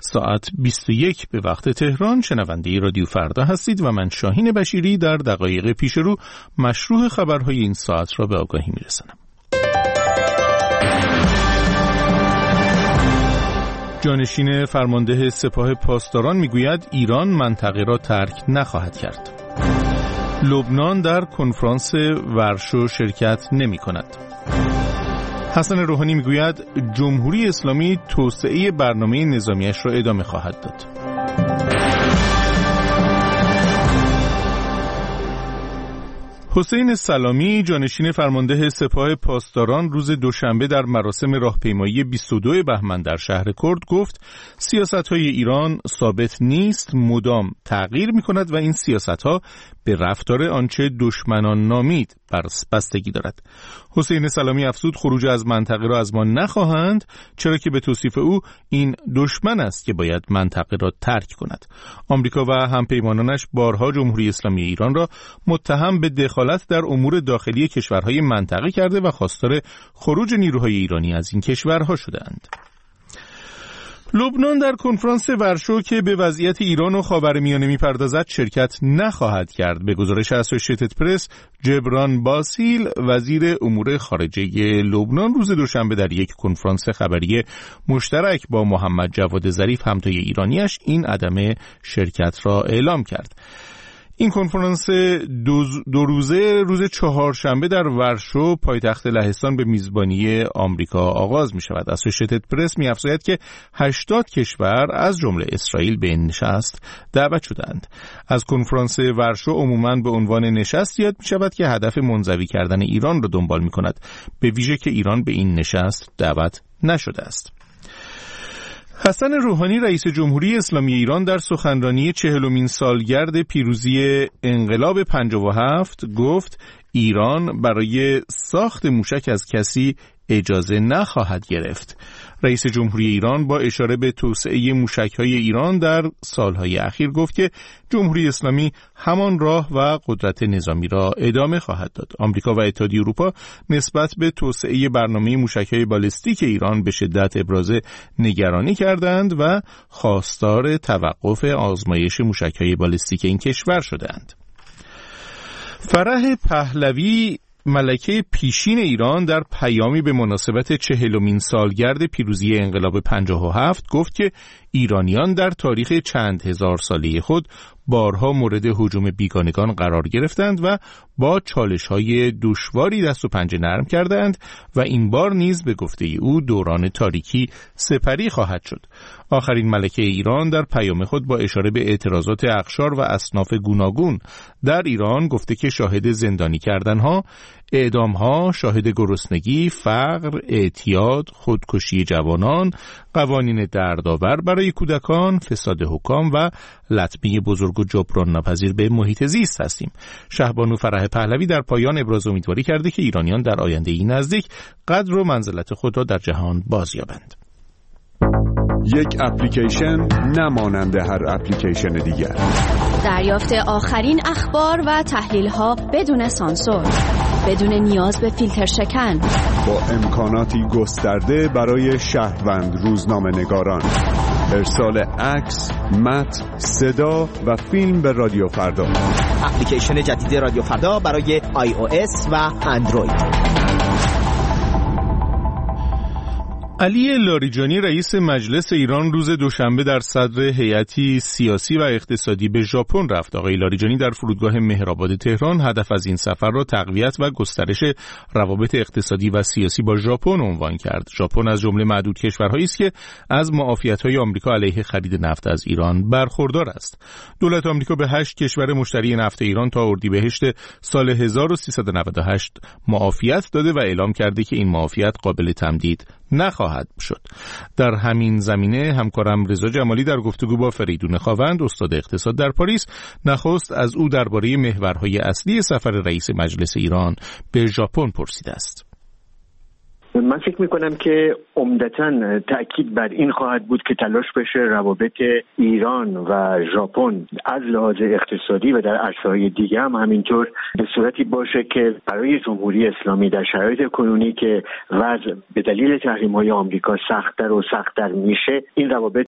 ساعت 21 به وقت تهران شنونده رادیو فردا هستید و من شاهین بشیری در دقایق پیش رو مشروع خبرهای این ساعت را به آگاهی میرسانم. جانشین فرمانده سپاه پاسداران میگوید ایران منطقه را ترک نخواهد کرد. لبنان در کنفرانس ورشو شرکت نمی کند. حسن روحانی میگوید جمهوری اسلامی توسعه برنامه نظامیش را ادامه خواهد داد. حسین سلامی جانشین فرمانده سپاه پاسداران روز دوشنبه در مراسم راهپیمایی 22 بهمن در شهر کرد گفت سیاست‌های ایران ثابت نیست، مدام تغییر می‌کند و این سیاست‌ها به رفتار آنچه دشمنان نامید بستگی دارد. حسین سلامی افزود خروج از منطقه را از ما نخواهند، چرا که به توصیف او این دشمن است که باید منطقه را ترک کند. آمریکا و همپیمانانش بارها جمهوری اسلامی ایران را متهم به دخالت در امور داخلی کشورهای منطقه کرده و خواستار خروج نیروهای ایرانی از این کشورها شده‌اند. لبنان در کنفرانس ورشو که به وضعیت ایران و خاورمیانه می‌پردازد شرکت نخواهد کرد. به گزارش اسوسییتد پرس، جبران باسیل وزیر امور خارجه لبنان روز دوشنبه در یک کنفرانس خبری مشترک با محمد جواد ظریف همتای ایرانیش این عدم شرکت را اعلام کرد. این کنفرانس دو روزه روز چهارشنبه در ورشو پایتخت لهستان به میزبانی آمریکا آغاز می شود. اسوسییتد پرس می افزاید که 80 کشور از جمله اسرائیل به این نشست دعوت شدند. از کنفرانس ورشو عموماً به عنوان نشست یاد می شود که هدف منزوی کردن ایران را دنبال می کند، به ویژه که ایران به این نشست دعوت نشده است. حسن روحانی رئیس جمهوری اسلامی ایران در سخنرانی 40مین سالگرد پیروزی انقلاب 57 گفت ایران برای ساخت موشک از کسی اجازه نخواهد گرفت. رئیس جمهوری ایران با اشاره به توسعه موشک‌های ایران در سالهای اخیر گفت که جمهوری اسلامی همان راه و قدرت نظامی را ادامه خواهد داد. آمریکا و اتحادیه اروپا نسبت به توسعه برنامه موشک‌های بالستیک ایران به شدت ابراز نگرانی کردند و خواستار توقف آزمایش موشک‌های بالستیک این کشور شدند. فرح پهلوی ملکه پیشین ایران در پیامی به مناسبت 40مین سالگرد پیروزی انقلاب 57 گفت که ایرانیان در تاریخ چند هزار ساله خود بارها مورد هجوم بیگانگان قرار گرفتند و با چالش‌های دشواری دست و پنجه نرم کردند و این بار نیز به گفته او دوران تاریکی سپری خواهد شد. آخرین ملکه ایران در پیام خود با اشاره به اعتراضات اقشار و اصناف گوناگون در ایران گفته که شاهد زندانی کردنها، اعدامها، شاهد گرسنگی، فقر، اعتیاد، خودکشی جوانان، قوانین دردآور برای کودکان، فساد حکام و لطمه بزرگ و جبران ناپذیر به محیط زیست هستیم. شهبانو فرح پهلوی در پایان ابراز امیدواری کرده که ایرانیان در آینده‌ای نزدیک قدر و منزلت خود را در جهان بازیابند. یک اپلیکیشن نمانند هر اپلیکیشن دیگر. دریافت آخرین اخبار و تحلیل‌ها بدون سانسور، بدون نیاز به فیلتر شکن، با امکاناتی گسترده برای شهروند روزنامه‌نگاران. ارسال عکس، متن، صدا و فیلم به رادیو فردا. اپلیکیشن جدید رادیو فردا برای iOS و اندروید. علی لاریجانی رئیس مجلس ایران روز دوشنبه در صدر هیئتی سیاسی و اقتصادی به ژاپن رفت. آقای لاریجانی در فرودگاه مهرآباد تهران هدف از این سفر را تقویت و گسترش روابط اقتصادی و سیاسی با ژاپن عنوان کرد. ژاپن از جمله معدود کشورهایی است که از معافیت‌های آمریکا علیه خرید نفت از ایران برخوردار است. دولت آمریکا به 8 کشور مشتری نفت ایران تا اردیبهشت سال 1398 معافیت داده و اعلام کرده که این معافیت قابل تمدید نخواهد شد. در همین زمینه همکارم رضا جمالی در گفتگو با فریدون خاوند استاد اقتصاد در پاریس نخست از او درباره محورهای اصلی سفر رئیس مجلس ایران به ژاپن پرسیده است. من فکر میکنم که عمدتاً تأکید بر این خواهد بود که تلاش بشه روابط ایران و ژاپن از لحاظ اقتصادی و در عرصه‌های دیگه هم همینطور به صورتی باشه که برای جمهوری اسلامی در شرایط کنونی که وضع به دلیل تحریم‌های آمریکا سخت‌تر و سخت‌تر میشه این روابط